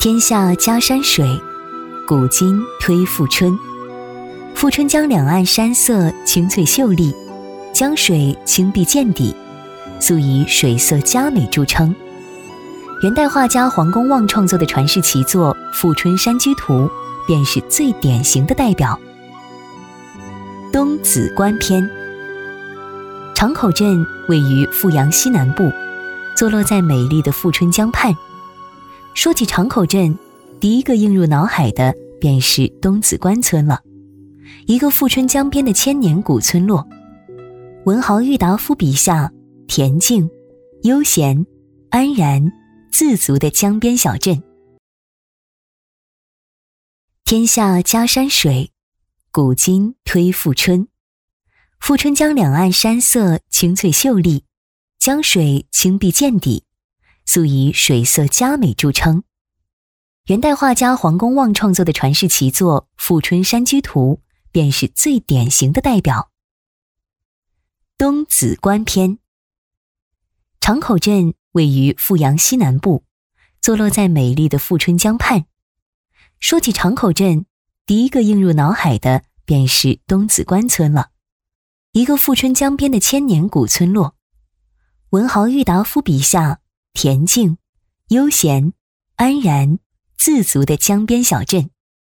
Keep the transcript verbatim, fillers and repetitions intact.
天下嘉山水，古今推富春。富春江两岸山色青翠秀丽，江水清碧见底，素以水色佳美著称。元代画家黄公望创作的传世奇作《富春山居图》便是最典型的代表。东子关篇。长口镇位于富阳西南部，坐落在美丽的富春江畔。说起长口镇，第一个映入脑海的便是东子关村了，一个富春江边的千年古村落。文豪郁达夫笔下恬静、悠闲、安然、自足的江边小镇。天下嘉山水，古今推富春。富春江两岸山色青翠秀丽，江水清碧见底，素以水色佳美著称。元代画家黄公望创作的传世奇作《富春山居图》便是最典型的代表。东子关篇。长口镇位于富阳西南部，坐落在美丽的富春江畔。说起长口镇，第一个映入脑海的便是东子关村了，一个富春江边的千年古村落。文豪郁达夫笔下恬静、悠闲、安然、自足的江边小镇。